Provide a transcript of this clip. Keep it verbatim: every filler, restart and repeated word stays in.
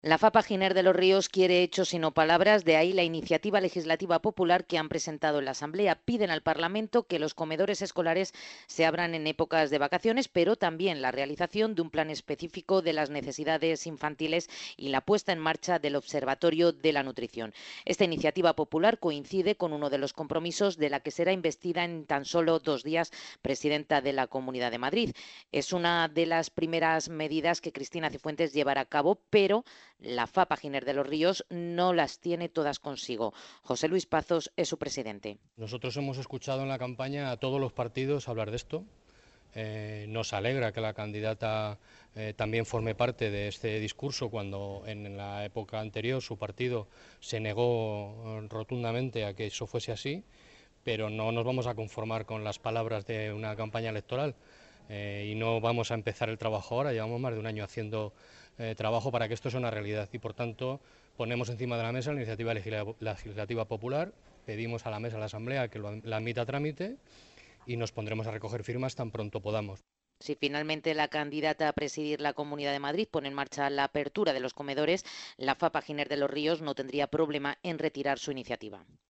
La FAPA Giner de los Ríos quiere hechos y no palabras, de ahí la iniciativa legislativa popular que han presentado en la Asamblea. Piden al Parlamento que los comedores escolares se abran en épocas de vacaciones, pero también la realización de un plan específico de las necesidades infantiles y la puesta en marcha del Observatorio de la Nutrición. Esta iniciativa popular coincide con uno de los compromisos de la que será investida en tan solo dos días presidenta de la Comunidad de Madrid. Es una de las primeras medidas que Cristina Cifuentes llevará a cabo, pero la FAPA Giner de los Ríos no las tiene todas consigo. José Luis Pazos es su presidente. Nosotros hemos escuchado en la campaña a todos los partidos hablar de esto. Eh, nos alegra que la candidata eh, también forme parte de este discurso cuando en la época anterior su partido se negó eh, rotundamente a que eso fuese así, pero no nos vamos a conformar con las palabras de una campaña electoral eh, y no vamos a empezar el trabajo ahora. Llevamos más de un año haciendo eh, trabajo para que esto sea una realidad y, por tanto, ponemos encima de la mesa la iniciativa legislativa popular, pedimos a la mesa de la Asamblea que lo, la admita a trámite y nos pondremos a recoger firmas tan pronto podamos. Si finalmente la candidata a presidir la Comunidad de Madrid pone en marcha la apertura de los comedores, la FAPA Giner de los Ríos no tendría problema en retirar su iniciativa.